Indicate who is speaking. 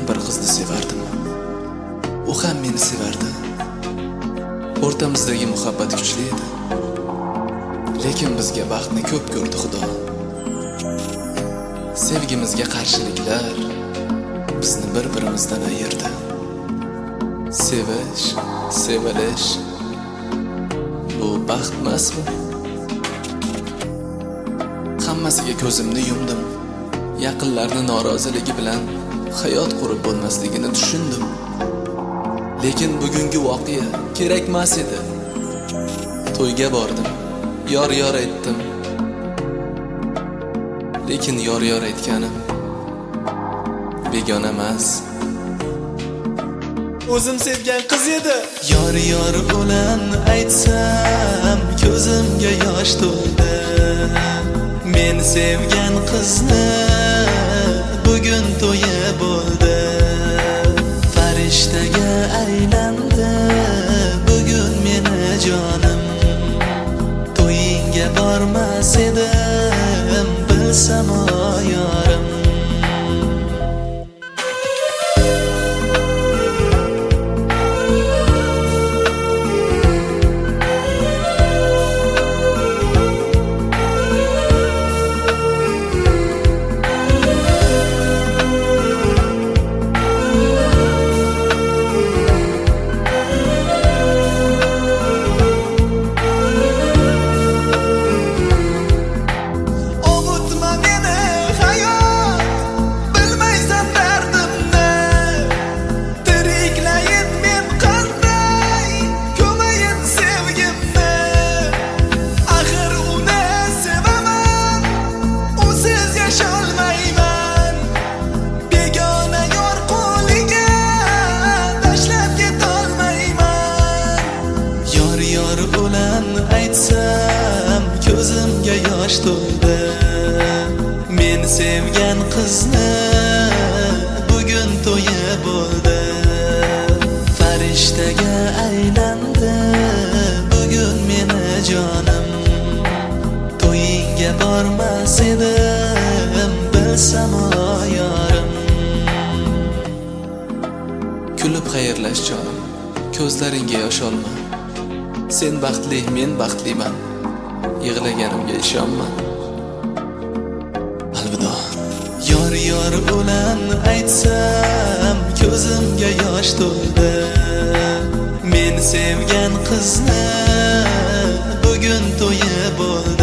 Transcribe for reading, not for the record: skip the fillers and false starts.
Speaker 1: bir qizni sevardim. U ham meni sevardi. O'rtamizdagi muhabbat kuchli edi. Lekin bizga baxtni ko'p ko'rdi Xudo. Sevgimizga qarshiliklar bizni bir-birimizdan ayirdi. Sevish, sevilish bu baxt emasmi? Hammasiga ko'zimni yumdim. Yaqinlarning noroziligi bilan hayot qurib bo'lmasligini tushundim. Lekin bugungi voqea kerakmas edi. To'yga bordim, yor aytdim. Lekin yor aytganim begona emas. O'zim sevgan qiz edi. Yor bilan aytsam ko'zimga yosh to'ldi. Men sevgan qizni bugun to'yi bo'ldi. Farishtaga aylandi bugun meni jonim. To'yingga bormas edim bilsam yorim. Aytsam ko'zimga yosh to'ldi. Men sevgan qizni bugun to'yi bo'ldi. Farishtaga aylandi bugun meni jonim. To'yingga bormas edim bilsam yorim. Kulib xayrlash jonim, ko'zlaringga yosh olma. Sen baxtli, men baxtliman. Yig'laganimga ishonma. Alvido. Yor bilan aytsam ko'zimga yosh to'ldi. Men sevgan qizni bugun to'yi bo'ldi.